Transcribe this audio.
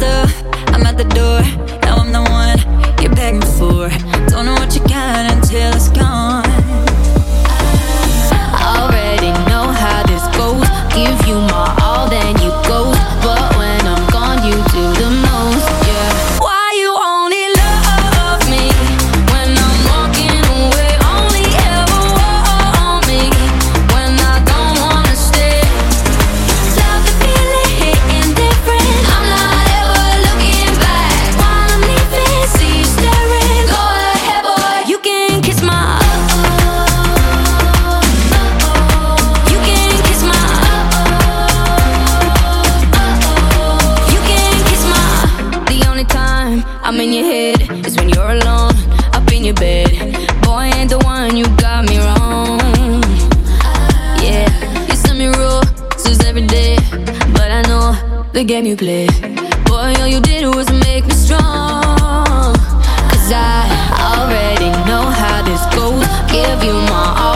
stuff, I'm at the door. Now I'm the one you're begging for. Don't know what you got until it's gone. Already know how this goes. Give you my all, then you go. But when I'm gone, you do the most, yeah. Why you only love me when I'm walking away? Only ever want me when I don't wanna stay. Love the feeling hitting different. I'm not ever looking back. While I'm leaving, see you staring. Go ahead, boy, you can kiss my you can kiss my you can kiss my. The only time I'm in your head is when you're alone, up in your bed. Boy, ain't the one, you got me wrong. Yeah, you send me roses every day, but I know the game you play. Boy, all you did was make me strong. 'Cause I already know how this goes. Give you my all,